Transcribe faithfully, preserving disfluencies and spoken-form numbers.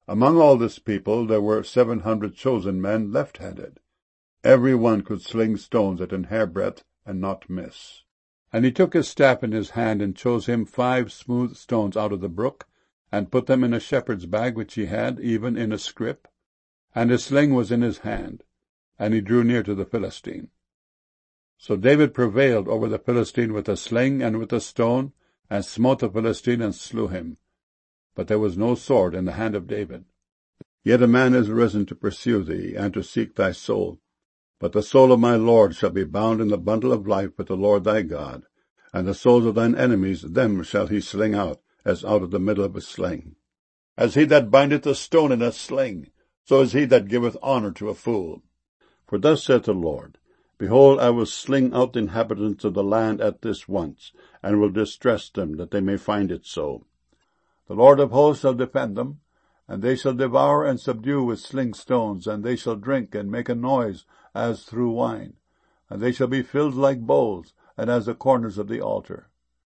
Among all this people there were seven hundred chosen men left-handed. Every one could sling stones at an hairbreadth and not miss. And he took his staff in his hand, and chose him five smooth stones out of the brook, and put them in a shepherd's bag which he had, even in a scrip. And his sling was in his hand, and he drew near to the Philistine. So David prevailed over the Philistine with a sling and with a stone, and smote the Philistine and slew him. But there was no sword in the hand of David. Yet a man is risen to pursue thee, and to seek thy soul. But the soul of my Lord shall be bound in the bundle of life with the Lord thy God, and the souls of thine enemies, them shall he sling out, as out of the middle of a sling. As he that bindeth a stone in a sling, so is he that giveth honour to a fool. For thus saith the Lord, Behold, I will sling out the inhabitants of the land at this once, and will distress them, that they may find it so. The Lord of hosts shall defend them, and they shall devour and subdue with sling stones, and they shall drink and make a noise as through wine, and they shall be filled like bowls, and as the corners of the altar.